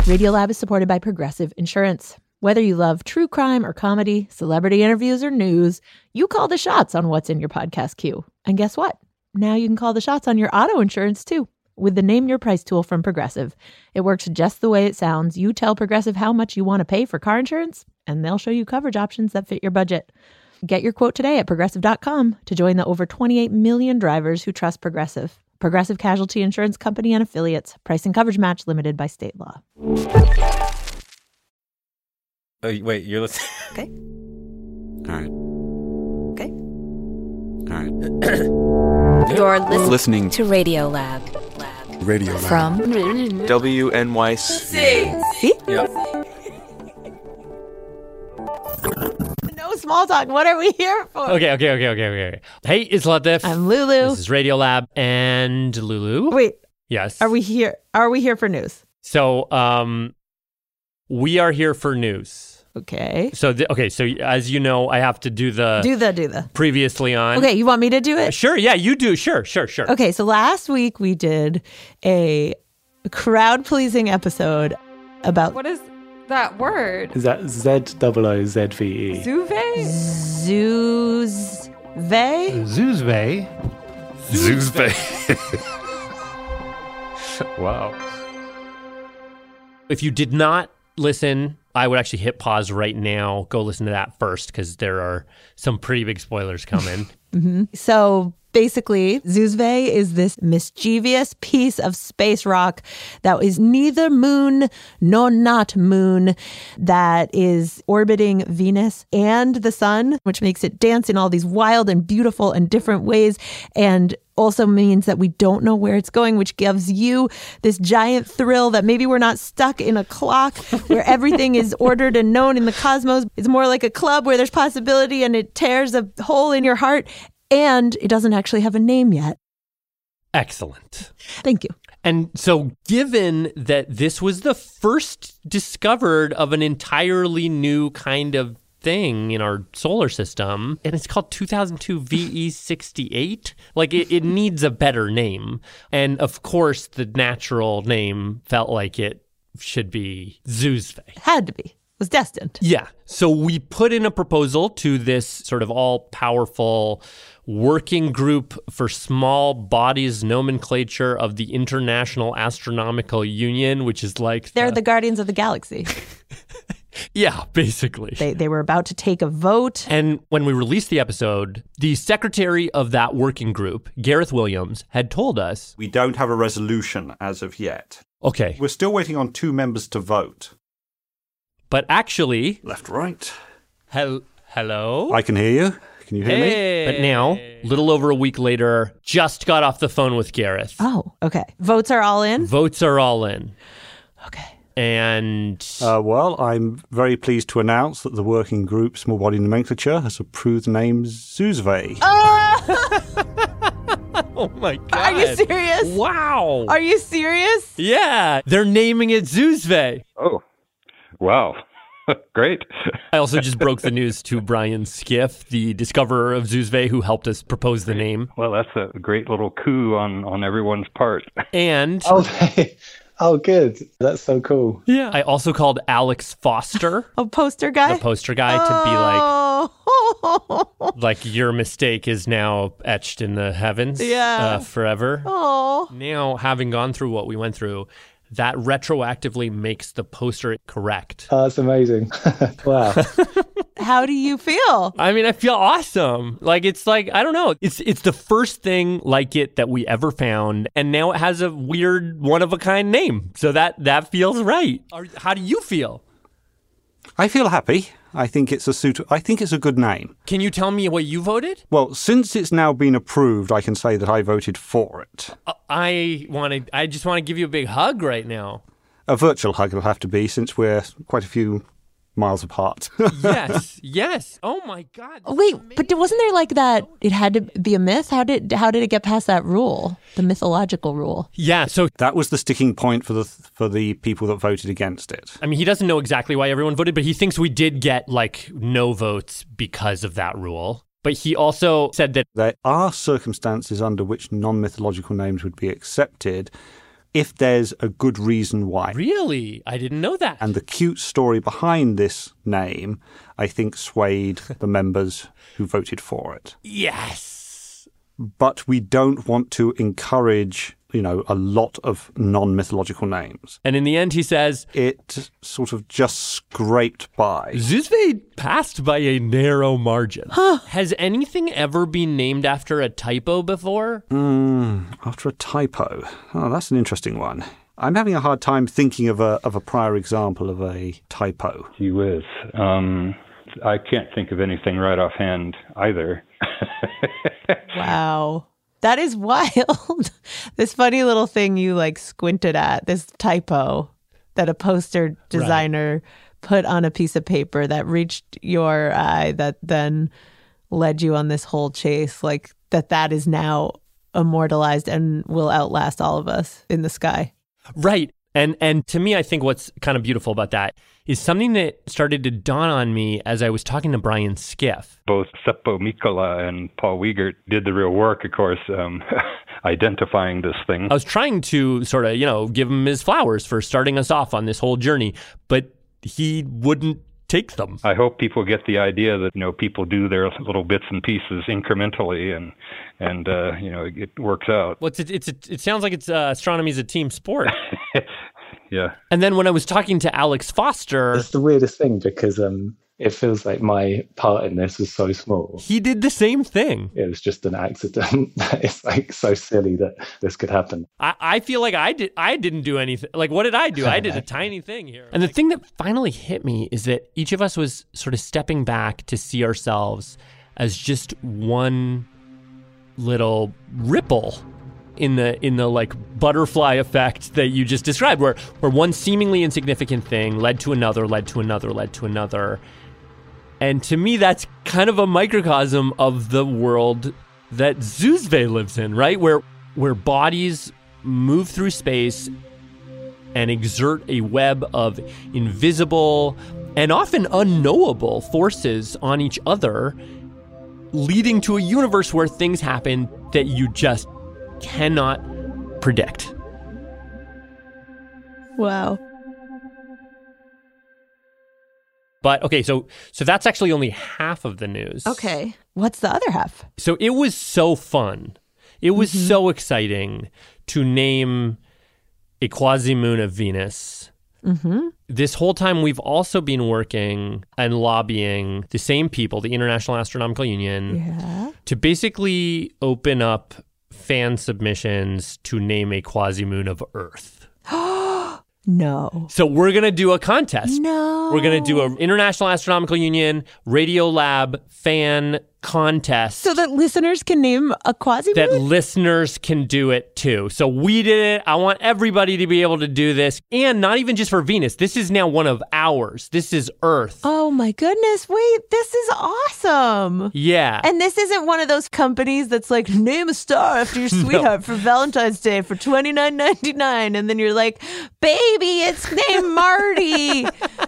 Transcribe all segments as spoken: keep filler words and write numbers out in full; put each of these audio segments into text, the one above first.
Radiolab is supported by Progressive Insurance. Whether you love true crime or comedy, celebrity interviews or news, you call the shots on what's in your podcast queue. And guess what? Now you can call the shots on your auto insurance too with the Name Your Price tool from Progressive. It works just the way it sounds. You tell Progressive how much you want to pay for car insurance, and they'll show you coverage options that fit your budget. Get your quote today at progressive dot com to join the over twenty-eight million drivers who trust Progressive. Progressive Casualty Insurance Company and Affiliates. Price and coverage match limited by state law. Oh, wait, you're listening? Okay. All right. Okay. All right. You're listening, Listening to Radiolab. Lab. Radio Lab. From W N Y C. See? Yep. No small talk. What are we here for? Okay, okay, okay, okay, okay. Hey, it's Latif. I'm Lulu. This is Radiolab and Lulu. Wait, Yes. are we here? Are we here for news? So, um, we are here for news. Okay. So, th- okay, so as you know, I have to do the Do the, do the. previously on. Okay, you want me to do Uh, it? Sure, yeah, you do. Sure, sure, sure. Okay, so last week we did a crowd-pleasing episode about What is that word? Is that Z O O Z V E? Zuve? Zoos Vey? Zoozve. Zoozve. Wow. If you did not listen, I would actually hit pause right now. Go listen to that first because there are some pretty big spoilers coming. Mm-hmm. So basically, Zoozve is this mischievous piece of space rock that is neither moon nor not moon, that is orbiting Venus and the sun, which makes it dance in all these wild and beautiful and different ways, and also means that we don't know where it's going, which gives you this giant thrill that maybe we're not stuck in a clock where everything is ordered and known in the cosmos. It's more like a club where there's possibility and it tears a hole in your heart. And it doesn't actually have a name yet. Excellent. Thank you. And so given that this was the first discovered of an entirely new kind of thing in our solar system, and it's called two thousand two V E sixty-eight, like it, it needs a better name. And of course, the natural name felt like it should be Zoozve. Had to be. Was destined. Yeah. So we put in a proposal to this sort of all-powerful working group for small bodies nomenclature of the International Astronomical Union, which is like... They're the Guardians of the Galaxy. Yeah, basically. They they were about to take a vote. And when we released the episode, the secretary of that working group, Gareth Williams, had told us... We don't have a resolution as of yet. Okay. We're still waiting on two members to vote. But actually... Left, right. Hel- hello? I can hear you. Can you hear hey. me? But now, little over a week later, just got off the phone with Gareth. Oh, okay. Votes are all in? Votes are all in. Okay. And... Uh, well, I'm very pleased to announce that the working group Small Body Nomenclature has approved the name Zoozve. Oh my God. Are you serious? Wow. Are you serious? Yeah. They're naming it Zoozve. Oh, wow. Great. I also just broke the news to Brian Skiff, the discoverer of Zoozve, who helped us propose the name. Well, that's a great little coup on, on everyone's part. And... Oh, they, oh, good. That's so cool. Yeah. I also called Alex Foster, A poster guy? the poster guy, to be like, like your mistake is now etched in the heavens Yeah. uh, forever. Oh. Now, having gone through what we went through, that retroactively makes the poster correct. Oh, that's amazing. Wow. How do you feel? I mean, I feel awesome. Like, it's like, I don't know. It's it's the first thing like it that we ever found. And now it has a weird one-of-a-kind name. So that, that feels right. Are, how do you feel? I feel happy. I think it's a suit. I think it's a good name. Can you tell me what you voted? Well, since it's now been approved, I can say that I voted for it. Uh, I want to. I just want to give you a big hug right now. A virtual hug it'll have to be, since we're quite a few miles apart. Yes, yes. Oh my God. Wait, but wasn't there like that? It had to be a myth. How did how did it get past that rule, the mythological rule? Yeah. So that was the sticking point for the for the people that voted against it. I mean, he doesn't know exactly why everyone voted, but he thinks we did get like no votes because of that rule. But he also said that there are circumstances under which non-mythological names would be accepted, if there's a good reason why. Really? I didn't know that. And the cute story behind this name, I think, swayed the members who voted for it. Yes. But we don't want to encourage, you know, a lot of non-mythological names. And in the end, he says, it sort of just scraped by. Zoozve passed by a narrow margin. Huh. Has anything ever been named after a typo before? Mm, after a typo? Oh, that's an interesting one. I'm having a hard time thinking of a of a prior example of a typo. Gee whiz. Um, I can't think of anything right offhand either. Wow. That is wild. This funny little thing you like squinted at, this typo that a poster designer right. put on a piece of paper that reached your eye that then led you on this whole chase, like that that is now immortalized and will outlast all of us in the sky. Right. And and to me, I think what's kind of beautiful about that is something that started to dawn on me as I was talking to Brian Skiff. Both Seppo Mikkola and Paul Wiegert did the real work, of course, um, identifying this thing. I was trying to sort of, you know, give him his flowers for starting us off on this whole journey, but he wouldn't take them. I hope people get the idea that, you know, people do their little bits and pieces incrementally, and and uh, you know, it, it works out. Well, it's a, it's a, it sounds like it's uh, astronomy is a team sport. Yeah. And then when I was talking to Alex Foster, it's the weirdest thing because um, it feels like my part in this was so small. He did the same thing. It was just an accident. It's like so silly that this could happen. I, I feel like I did. I didn't do anything. Like, what did I do? I did a tiny thing here. And the thing that finally hit me is that each of us was sort of stepping back to see ourselves as just one little ripple in the in the like butterfly effect that you just described, where where one seemingly insignificant thing led to another, led to another, led to another. And to me, that's kind of a microcosm of the world that Zoozve lives in, right? Where where bodies move through space and exert a web of invisible and often unknowable forces on each other, leading to a universe where things happen that you just cannot predict. Wow. But okay, so so that's actually only half of the news. Okay. What's the other half? So it was so fun. It was Mm-hmm. so exciting to name a quasi-moon of Venus. Mm-hmm. This whole time we've also been working and lobbying the same people, the International Astronomical Union, Yeah. to basically open up fan submissions to name a quasi-moon of Earth. No. So we're going to do a contest. No. We're going to do an International Astronomical Union Radiolab fan contest. So that listeners can name a quasi-moon? That listeners can do it too. So we did it. I want everybody to be able to do this. And not even just for Venus. This is now one of ours. This is Earth. Oh my goodness. Wait, this is awesome. Yeah. And this isn't one of those companies that's like, name a star after your sweetheart for Valentine's Day for twenty-nine ninety-nine. And then you're like, baby, it's named Marty.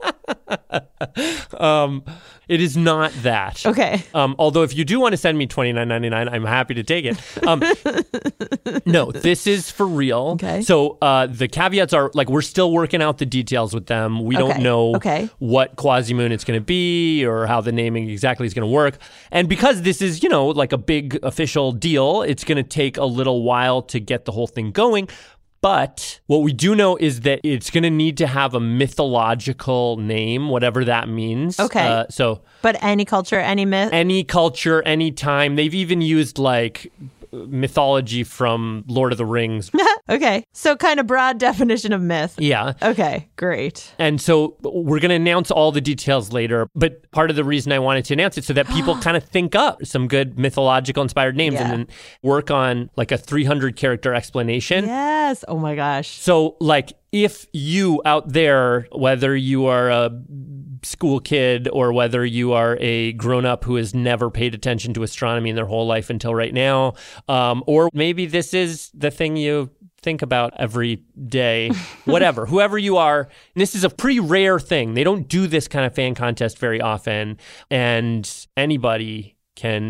um, it is not that. Okay. Um, although if you do want to send me twenty-nine ninety-nine, I'm happy to take it. Um, no, this is for real. Okay. So uh, the caveats are like we're still working out the details with them. We Okay. don't know Okay. what quasi-moon it's going to be or how the naming exactly is going to work. And because this is, you know, like a big official deal, it's going to take a little while to get the whole thing going. But what we do know is that it's going to need to have a mythological name, whatever that means. Okay. Uh, so But any culture, any myth? any culture, any time. They've even used like mythology from Lord of the Rings. Okay. So kind of broad definition of myth. Yeah. Okay, great. And so we're going to announce all the details later. But part of the reason I wanted to announce it so that people kind of think up some good mythological inspired names Yeah. and then work on like a three hundred character explanation. Yes. Oh my gosh. So like if you out there, whether you are a school kid or whether you are a grown-up who has never paid attention to astronomy in their whole life until right now, um, or maybe this is the thing you think about every day, whatever, whoever you are, this is a pretty rare thing. They don't do this kind of fan contest very often, and anybody can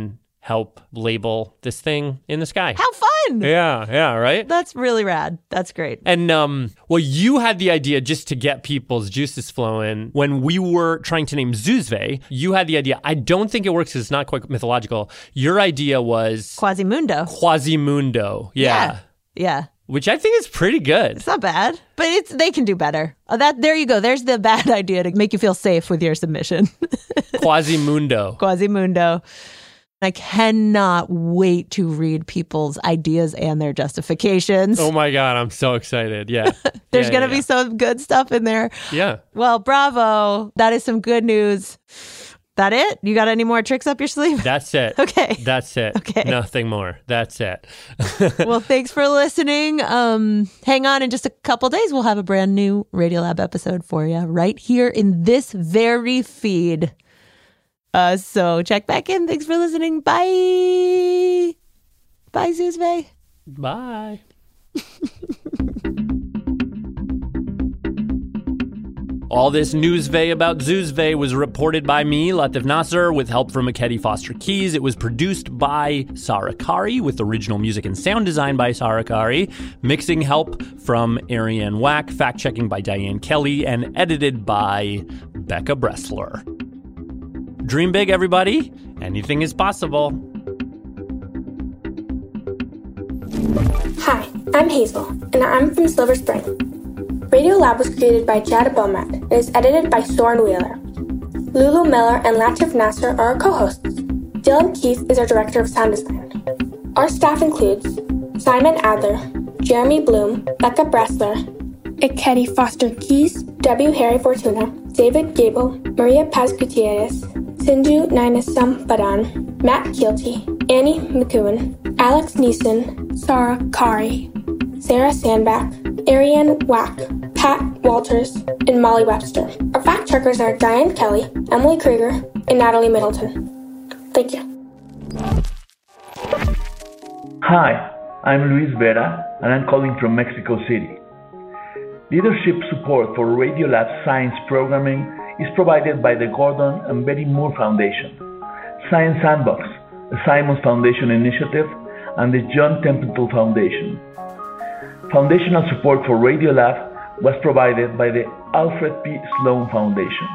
help label this thing in the sky. How fun! Yeah, yeah, right? That's really rad. That's great. And, um, well, you had the idea just to get people's juices flowing. When we were trying to name Zoozve, you had the idea. I don't think it works because it's not quite mythological. Your idea was... Quasimundo. Quasimundo. Yeah. Yeah. Yeah. Which I think is pretty good. It's not bad, but it's they can do better. Oh, that there you go. There's the bad idea to make you feel safe with your submission. Quasimundo. Quasimundo. I cannot wait to read people's ideas and their justifications. Oh my God, I'm so excited. Yeah. There's yeah, going to yeah, be some good stuff in there. Yeah. Well, bravo. That is some good news. That it? You got any more tricks up your sleeve? That's it. Okay. That's it. Okay. Nothing more. That's it. Well, thanks for listening. Um, hang on. In just a couple days, we'll have a brand new Radiolab episode for you right here in this very feed. Uh, so check back in. Thanks for listening. Bye. Bye, Zoozve. Bye. All this newsvey about Zoozve was reported by me, Latif Nasser, with help from Makedi Foster Keys. It was produced by Sarah Kari, with original music and sound design by Sarah Kari, mixing help from Ariane Wack, fact-checking by Diane Kelly, and edited by Becca Bressler. Dream big, everybody. Anything is possible. Hi, I'm Hazel, and I'm from Silver Spring. Radiolab was created by Jada Beaumont and is edited by Soren Wheeler. Lulu Miller and Latif Nasser are our co-hosts. Dylan Keith is our director of sound design. Our staff includes Simon Adler, Jeremy Bloom, Becca Bressler, Ikedi Foster Keys, W. Harry Fortuna, David Gable, Maria Paz Gutierrez, Sinju Nainasampadan, Matt Keelty, Annie McEwen, Alex Neeson, Sarah Kari, Sarah Sandback, Ariane Wack, Pat Walters, and Molly Webster. Our fact checkers are Diane Kelly, Emily Krieger, and Natalie Middleton. Thank you. Hi, I'm Luis Vera, and I'm calling from Mexico City. Leadership support for Radiolab Science programming is provided by the Gordon and Betty Moore Foundation, Science Sandbox, the Simons Foundation Initiative, and the John Templeton Foundation. Foundational support for Radiolab was provided by the Alfred P. Sloan Foundation.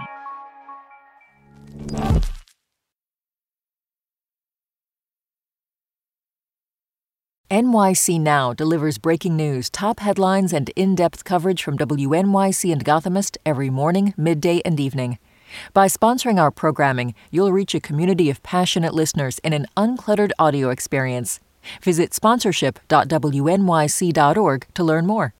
N Y C Now delivers breaking news, top headlines, and in-depth coverage from W N Y C and Gothamist every morning, midday, and evening. By sponsoring our programming, you'll reach a community of passionate listeners in an uncluttered audio experience. Visit sponsorship dot W N Y C dot org to learn more.